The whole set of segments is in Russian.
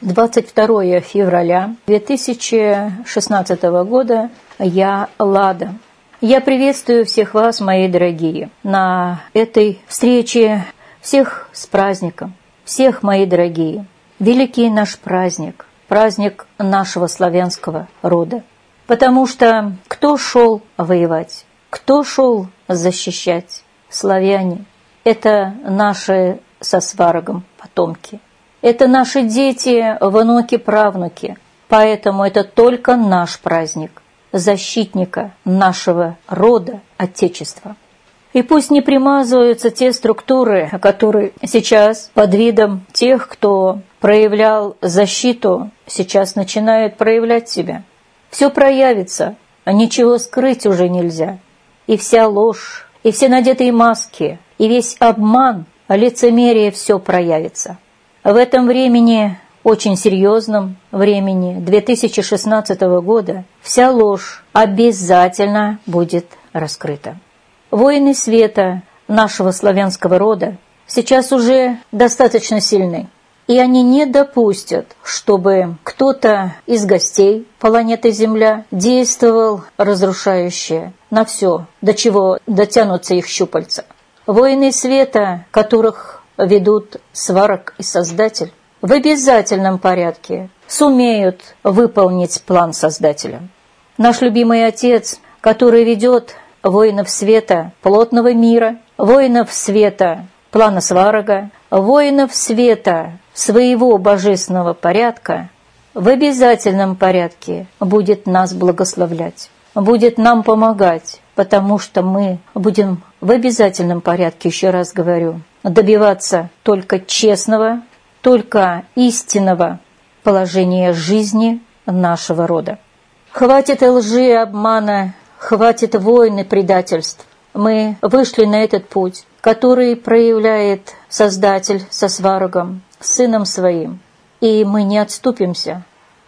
22 февраля 2016 года. Я Лада. Я приветствую всех вас, мои дорогие, на этой встрече. Всех с праздником, всех, мои дорогие. Великий наш праздник, праздник нашего славянского рода. Потому что кто шел воевать, кто шел защищать? Славяне. Это наши со Сварогом потомки. Это наши дети, внуки, правнуки. Поэтому это только наш праздник, защитника нашего рода, Отечества. И пусть не примазываются те структуры, которые сейчас под видом тех, кто проявлял защиту, сейчас начинают проявлять себя. Все проявится, а ничего скрыть уже нельзя. И вся ложь, и все надетые маски, и весь обман, лицемерие все проявится. В этом времени, очень серьезном времени, 2016 года, вся ложь обязательно будет раскрыта. Воины света нашего славянского рода сейчас уже достаточно сильны, и они не допустят, чтобы кто-то из гостей планеты Земля действовал разрушающе на все, до чего дотянутся их щупальца. Воины света, которых ведут Сварог и Создатель, в обязательном порядке сумеют выполнить план Создателя. Наш любимый Отец, который ведет воинов света плотного мира, воинов света плана Сварога, воинов света своего божественного порядка, в обязательном порядке будет нас благословлять, будет нам помогать, потому что мы будем в обязательном порядке, еще раз говорю, добиваться только честного, только истинного положения жизни нашего рода. Хватит лжи и обмана, хватит войн и предательств. Мы вышли на этот путь, который проявляет Создатель со Сварогом, Сыном Своим. И мы не отступимся.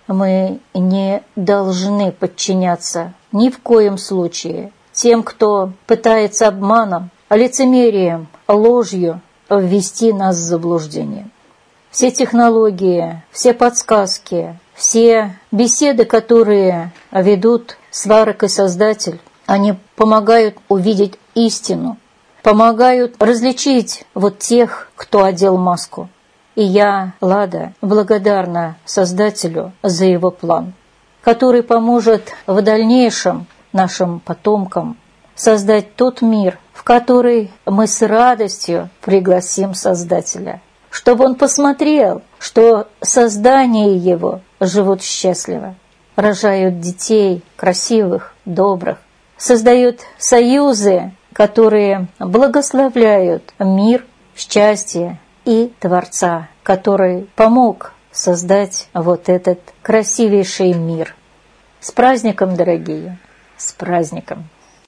Мы не должны подчиняться ни в коем случае тем, кто пытается обманом, лицемерием, ложью ввести нас в заблуждение. Все технологии, все подсказки, все беседы, которые ведут Сварог и Создатель, они помогают увидеть истину, помогают различить вот тех, кто одел маску. И я, Лада, благодарна Создателю за его план, который поможет в дальнейшем нашим потомкам создать тот мир, в который мы с радостью пригласим Создателя, чтобы он посмотрел, что создания его живут счастливо, рожают детей красивых, добрых, создают союзы, которые благословляют мир, счастье и Творца, который помог создать вот этот красивейший мир. С праздником, дорогие, с праздником!